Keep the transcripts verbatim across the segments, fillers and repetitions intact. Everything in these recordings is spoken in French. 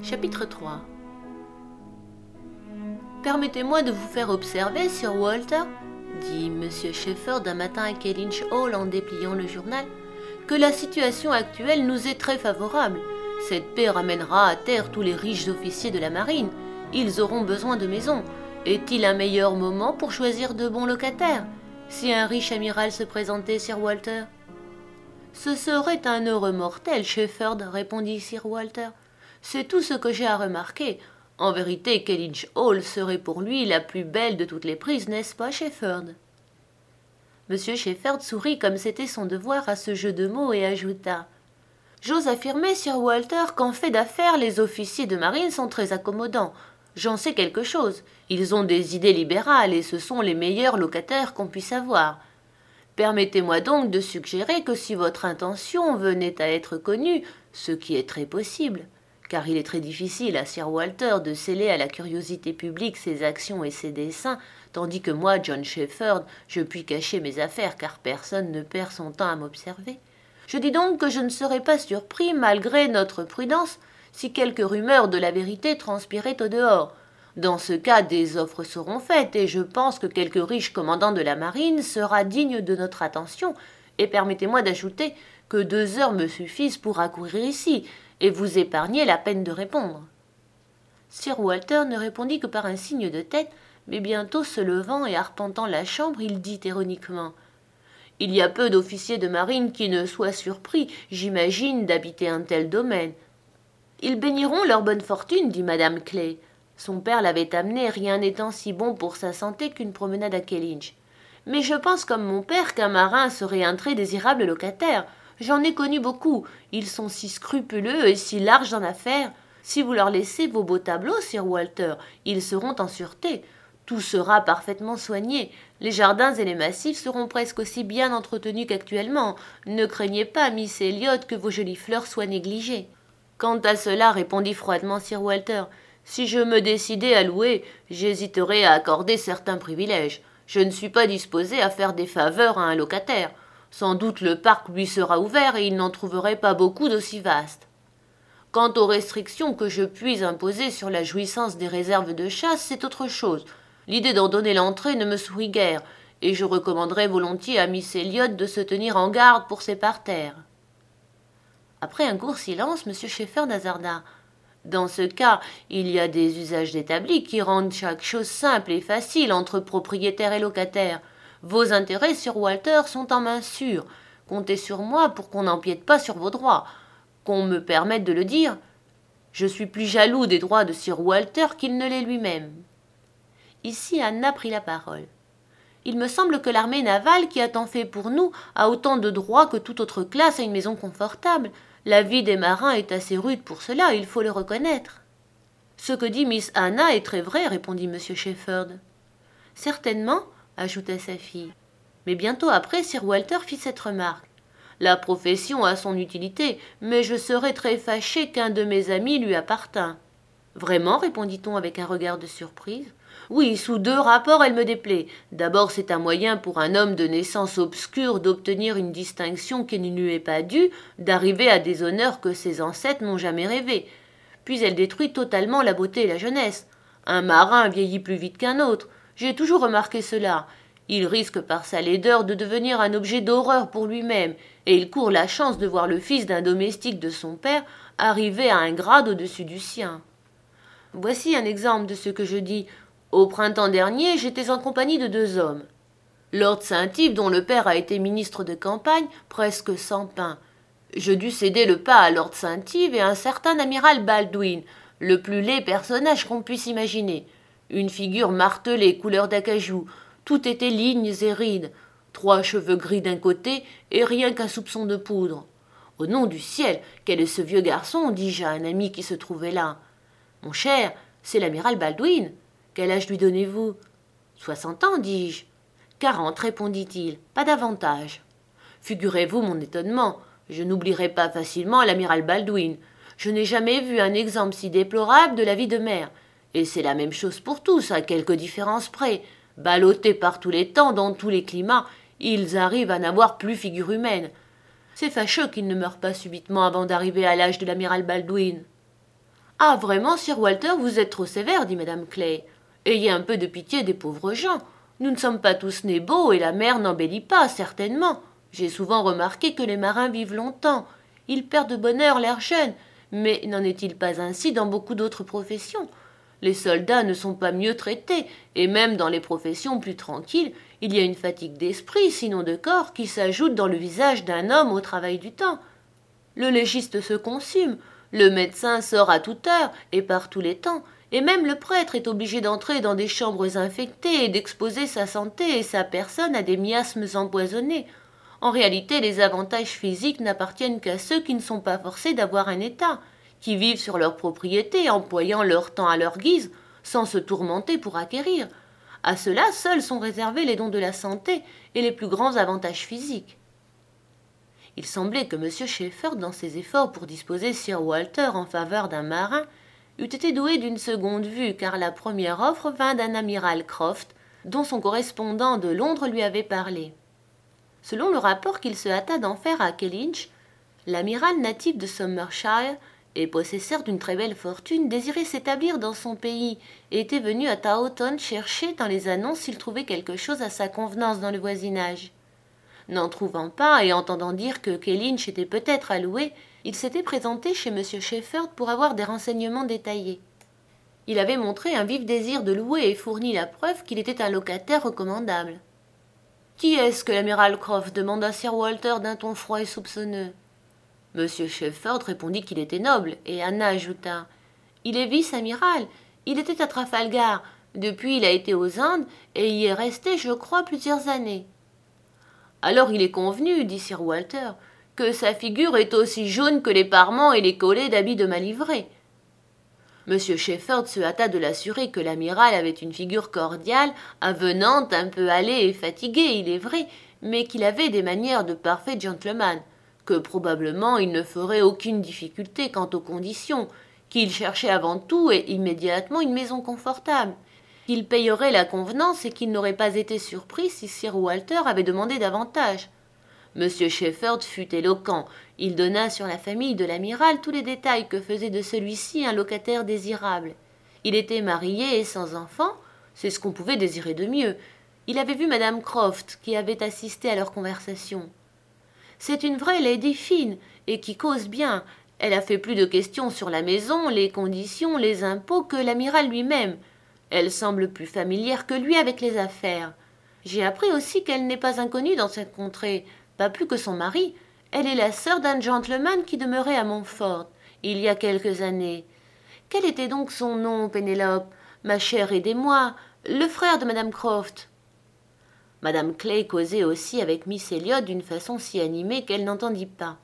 Chapitre trois. Permettez-moi de vous faire observer, Sir Walter, dit M. Shepherd un matin à Kellynch Hall en dépliant le journal, que la situation actuelle nous est très favorable. Cette paix ramènera à terre tous les riches officiers de la marine. Ils auront besoin de maisons. Est-il un meilleur moment pour choisir de bons locataires? Si un riche amiral se présentait, Sir Walter? Ce serait un heureux mortel, Shepherd, répondit Sir Walter. C'est tout ce que j'ai à remarquer. En vérité, Kellynch Hall serait pour lui la plus belle de toutes les prises, n'est-ce pas, Shepherd? Monsieur Shepherd sourit comme c'était son devoir à ce jeu de mots et ajouta « J'ose affirmer, Sir Walter, qu'en fait d'affaires, les officiers de marine sont très accommodants. J'en sais quelque chose. Ils ont des idées libérales et ce sont les meilleurs locataires qu'on puisse avoir. Permettez-moi donc de suggérer que si votre intention venait à être connue, ce qui est très possible, car il est très difficile à Sir Walter de sceller à la curiosité publique ses actions et ses desseins, tandis que moi, John Shepherd, je puis cacher mes affaires car personne ne perd son temps à m'observer. Je dis donc que je ne serais pas surpris, malgré notre prudence, si quelques rumeurs de la vérité transpiraient au dehors. Dans ce cas, des offres seront faites, et je pense que quelque riche commandant de la marine sera digne de notre attention, et permettez-moi d'ajouter que deux heures me suffisent pour accourir ici, et vous épargner la peine de répondre. Sir Walter ne répondit que par un signe de tête, mais bientôt se levant et arpentant la chambre, il dit ironiquement « Il y a peu d'officiers de marine qui ne soient surpris, j'imagine, d'habiter un tel domaine. »« Ils béniront leur bonne fortune, dit madame Clay. Son père l'avait amené, rien n'étant si bon pour sa santé qu'une promenade à Kellynch. Mais je pense comme mon père qu'un marin serait un très désirable locataire. J'en ai connu beaucoup. Ils sont si scrupuleux et si larges en affaires. Si vous leur laissez vos beaux tableaux, Sir Walter, ils seront en sûreté. Tout sera parfaitement soigné. Les jardins et les massifs seront presque aussi bien entretenus qu'actuellement. Ne craignez pas, Miss Elliot, que vos jolies fleurs soient négligées. Quant à cela, répondit froidement Sir Walter, si je me décidais à louer, j'hésiterais à accorder certains privilèges. Je ne suis pas disposé à faire des faveurs à un locataire. Sans doute le parc lui sera ouvert et il n'en trouverait pas beaucoup d'aussi vaste. Quant aux restrictions que je puis imposer sur la jouissance des réserves de chasse, c'est autre chose. L'idée d'en donner l'entrée ne me sourit guère, et je recommanderais volontiers à Miss Elliot de se tenir en garde pour ses parterres. Après un court silence, M. Shepherd hasarda. Dans ce cas, il y a des usages établis qui rendent chaque chose simple et facile entre propriétaires et locataires. Vos intérêts, Sir Walter, sont en main sûre. Comptez sur moi pour qu'on n'empiète pas sur vos droits. Qu'on me permette de le dire, je suis plus jaloux des droits de Sir Walter qu'il ne l'est lui-même. Ici, Anna prit la parole. Il me semble que l'armée navale, qui a tant fait pour nous, a autant de droits que toute autre classe à une maison confortable. La vie des marins est assez rude pour cela, il faut le reconnaître. Ce que dit Miss Anna est très vrai, répondit M. Shepherd. Certainement, ajouta sa fille. Mais bientôt après, Sir Walter fit cette remarque. La profession a son utilité, mais je serais très fâché qu'un de mes amis lui appartînt. Vraiment, répondit-on avec un regard de surprise. Oui, sous deux rapports elle me déplaît. D'abord, c'est un moyen pour un homme de naissance obscure d'obtenir une distinction qui ne lui est pas due, d'arriver à des honneurs que ses ancêtres n'ont jamais rêvés. Puis elle détruit totalement la beauté et la jeunesse. Un marin vieillit plus vite qu'un autre. J'ai toujours remarqué cela. Il risque par sa laideur de devenir un objet d'horreur pour lui-même, et il court la chance de voir le fils d'un domestique de son père arriver à un grade au-dessus du sien. Voici un exemple de ce que je dis. Au printemps dernier, j'étais en compagnie de deux hommes. Lord Saint-Yves, dont le père a été ministre de campagne, presque sans pain. Je dus céder le pas à Lord Saint-Yves et à un certain amiral Baldwin, le plus laid personnage qu'on puisse imaginer. Une figure martelée, couleur d'acajou, tout était lignes et rides, trois cheveux gris d'un côté et rien qu'un soupçon de poudre. Au nom du ciel, quel est ce vieux garçon, dis-je à un ami qui se trouvait là. Mon cher, c'est l'amiral Baldwin. Quel âge lui donnez-vous? Soixante ans, dis-je. Quarante, répondit-il, pas davantage. Figurez-vous mon étonnement. Je n'oublierai pas facilement l'amiral Baldwin. Je n'ai jamais vu un exemple si déplorable de la vie de mer. Et c'est la même chose pour tous, à quelques différences près. Ballottés par tous les temps, dans tous les climats, ils arrivent à n'avoir plus figure humaine. C'est fâcheux qu'ils ne meurent pas subitement avant d'arriver à l'âge de l'amiral Baldwin. Ah, vraiment, Sir Walter, vous êtes trop sévère, dit madame Clay. Ayez un peu de pitié des pauvres gens. Nous ne sommes pas tous nés beaux et la mer n'embellit pas, certainement. J'ai souvent remarqué que les marins vivent longtemps. Ils perdent de bonne heure l'air jeune. Mais n'en est-il pas ainsi dans beaucoup d'autres professions? Les soldats ne sont pas mieux traités, et même dans les professions plus tranquilles, il y a une fatigue d'esprit, sinon de corps, qui s'ajoute dans le visage d'un homme au travail du temps. Le légiste se consume, le médecin sort à toute heure et par tous les temps, et même le prêtre est obligé d'entrer dans des chambres infectées et d'exposer sa santé et sa personne à des miasmes empoisonnés. En réalité, les avantages physiques n'appartiennent qu'à ceux qui ne sont pas forcés d'avoir un état, qui vivent sur leurs propriétés, employant leur temps à leur guise, sans se tourmenter pour acquérir. À ceux-là seuls sont réservés les dons de la santé et les plus grands avantages physiques. Il semblait que M. Shepherd, dans ses efforts pour disposer Sir Walter en faveur d'un marin, eût été doué d'une seconde vue, car la première offre vint d'un amiral Croft, dont son correspondant de Londres lui avait parlé. Selon le rapport qu'il se hâta d'en faire à Kellynch, l'amiral natif de Somershire et possesseur d'une très belle fortune désirait s'établir dans son pays et était venu à Taunton chercher dans les annonces s'il trouvait quelque chose à sa convenance dans le voisinage. N'en trouvant pas et entendant dire que Kellynch était peut-être à louer, il s'était présenté chez M. Shepherd pour avoir des renseignements détaillés. Il avait montré un vif désir de louer et fourni la preuve qu'il était un locataire recommandable. « Qui est-ce que l'amiral Croft » demanda Sir Walter d'un ton froid et soupçonneux. M. Shepherd répondit qu'il était noble, et Anna ajouta « Il est vice-amiral, il était à Trafalgar, depuis il a été aux Indes, et y est resté, je crois, plusieurs années. »« Alors il est convenu, dit Sir Walter, que sa figure est aussi jaune que les parements et les collets d'habits de ma livrée. » M. Shepherd se hâta de l'assurer que l'amiral avait une figure cordiale, avenante, un peu hâlée et fatiguée, il est vrai, mais qu'il avait des manières de parfait gentleman, que probablement il ne ferait aucune difficulté quant aux conditions, qu'il cherchait avant tout et immédiatement une maison confortable, qu'il payerait la convenance et qu'il n'aurait pas été surpris si Sir Walter avait demandé davantage. M. Shepherd fut éloquent. Il donna sur la famille de l'amiral tous les détails que faisait de celui-ci un locataire désirable. Il était marié et sans enfant, c'est ce qu'on pouvait désirer de mieux. Il avait vu madame Croft, qui avait assisté à leur conversation. C'est une vraie lady fine, et qui cause bien. Elle a fait plus de questions sur la maison, les conditions, les impôts que l'amiral lui-même. Elle semble plus familière que lui avec les affaires. J'ai appris aussi qu'elle n'est pas inconnue dans cette contrée, pas plus que son mari. Elle est la sœur d'un gentleman qui demeurait à Montfort, il y a quelques années. Quel était donc son nom, Pénélope, ma chère, aidez-moi, le frère de madame Croft. Madame Clay causait aussi avec Miss Elliot d'une façon si animée qu'elle n'entendit pas.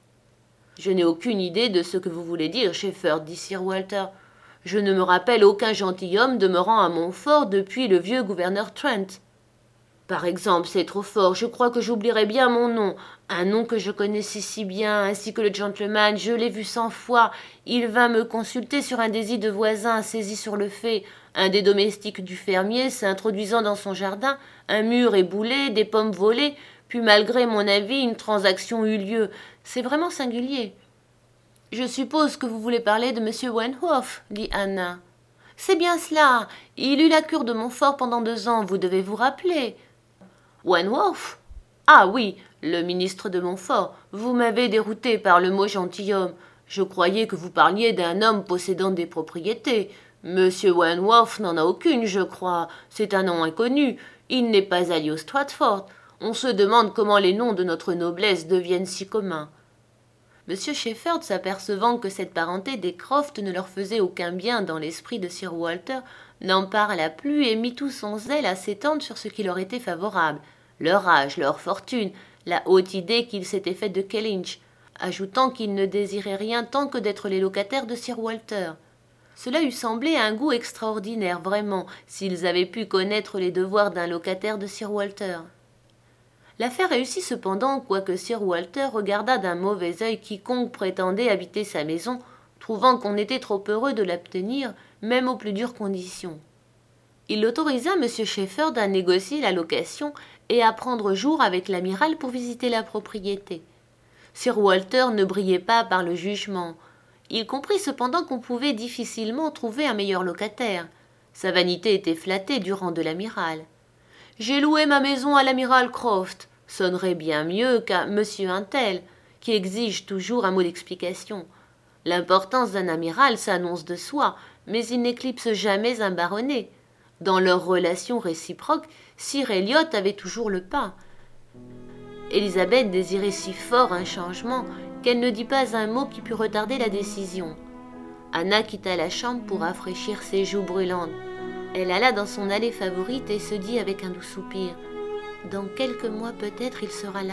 « Je n'ai aucune idée de ce que vous voulez dire, Shepherd, dit Sir Walter. Je ne me rappelle aucun gentilhomme demeurant à Montfort depuis le vieux gouverneur Trent. Par exemple, c'est trop fort, je crois que j'oublierais bien mon nom, un nom que je connaissais si bien, ainsi que le gentleman, je l'ai vu cent fois. Il vint me consulter sur un désir de voisin saisi sur le fait. Un des domestiques du fermier s'introduisant dans son jardin, un mur éboulé, des pommes volées, puis malgré mon avis, une transaction eut lieu. C'est vraiment singulier. « Je suppose que vous voulez parler de M. Wentworth, dit Anna. « C'est bien cela. Il eut la cure de Montfort pendant deux ans, vous devez vous rappeler. »« Wentworth ? Ah oui, le ministre de Montfort. Vous m'avez dérouté par le mot gentilhomme. Je croyais que vous parliez d'un homme possédant des propriétés. Monsieur Wentworth n'en a aucune, je crois. C'est un nom inconnu. Il n'est pas allié au Stratford. On se demande comment les noms de notre noblesse deviennent si communs. » M. Shepherd, s'apercevant que cette parenté des Croft ne leur faisait aucun bien dans l'esprit de Sir Walter, n'en parla plus et mit tout son zèle à s'étendre sur ce qui leur était favorable, leur âge, leur fortune, la haute idée qu'il s'était faite de Kellynch, ajoutant qu'il ne désirait rien tant que d'être les locataires de Sir Walter. Cela eût semblé un goût extraordinaire, vraiment, s'ils avaient pu connaître les devoirs d'un locataire de Sir Walter. L'affaire réussit cependant, quoique Sir Walter regardât d'un mauvais œil quiconque prétendait habiter sa maison, trouvant qu'on était trop heureux de l'obtenir, même aux plus dures conditions. Il autorisa M. Shepherd à négocier la location et à prendre jour avec l'amiral pour visiter la propriété. Sir Walter ne brillait pas par le jugement. Il comprit cependant qu'on pouvait difficilement trouver un meilleur locataire. Sa vanité était flattée du rang de l'amiral. « J'ai loué ma maison à l'amiral Croft » sonnerait bien mieux qu'à Monsieur Untel, qui exige toujours un mot d'explication. L'importance d'un amiral s'annonce de soi, mais il n'éclipse jamais un baronnet. Dans leurs relations réciproques, Sir Elliot avait toujours le pas. Élisabeth désirait si fort un changement qu'elle ne dit pas un mot qui pût retarder la décision. Anna quitta la chambre pour rafraîchir ses joues brûlantes. Elle alla dans son allée favorite et se dit avec un doux soupir « Dans quelques mois peut-être il sera là ».